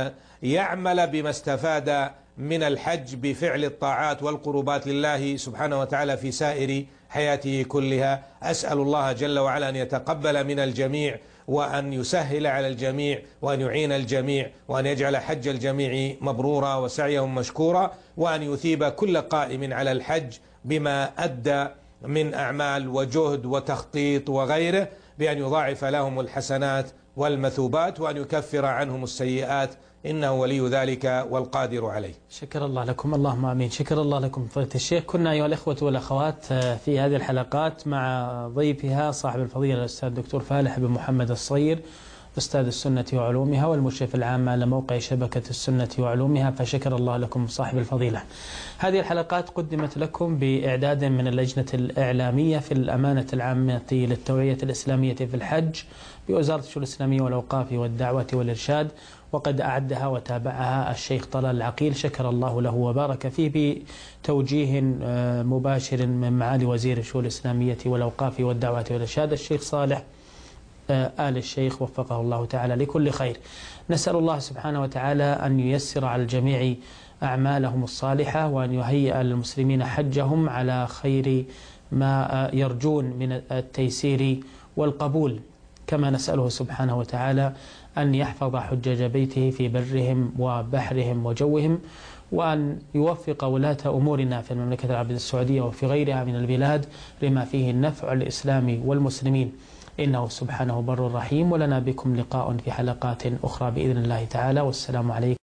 Speaker 3: يعمل بما استفاد من الحج بفعل الطاعات والقربات لله سبحانه وتعالى في سائر حياته كلها. أسأل الله جل وعلا أن يتقبل من الجميع، وأن يسهل على الجميع، وأن يعين الجميع، وأن يجعل حج الجميع مبرورا وسعيهم مشكورا، وأن يثيب كل قائم على الحج بما أدى من أعمال وجهد وتخطيط وغيره، بأن يضاعف لهم الحسنات والمثوبات وأن يكفر عنهم السيئات، إنه ولي ذلك والقادر عليه.
Speaker 2: شكر الله لكم، اللهم آمين. شكر الله لكم فضيلة الشيخ. كنا أيها الأخوة والأخوات في هذه الحلقات مع ضيفها صاحب الفضيلة الأستاذ الدكتور فالح بن محمد الصغير، أستاذ السنة وعلومها والمشرف العام على موقع شبكة السنة وعلومها، فشكر الله لكم صاحب الفضيلة. هذه الحلقات قدمت لكم بإعداد من اللجنة الإعلامية في الأمانة العامة للتوعية الإسلامية في الحج بوزارة الشؤون الإسلامية والأوقاف والدعوة والإرشاد، وقد أعدها وتابعها الشيخ طلال العقيل، شكر الله له وبارك فيه، بتوجيه مباشر من معالي وزير الشؤون الإسلامية والأوقاف والدعوة والإرشاد الشيخ صالح آل الشيخ، وفقه الله تعالى لكل خير. نسأل الله سبحانه وتعالى أن ييسر على الجميع أعمالهم الصالحة، وأن يهيئ للمسلمين حجهم على خير ما يرجون من التيسير والقبول، كما نسأله سبحانه وتعالى أن يحفظ حجاج بيته في برهم وبحرهم وجوهم، وأن يوفق ولاة أمورنا في المملكة العربية السعودية وفي غيرها من البلاد لما فيه النفع الإسلام والمسلمين، إنه سبحانه بر رحيم. ولنا بكم لقاء في حلقات أخرى بإذن الله تعالى، والسلام عليكم.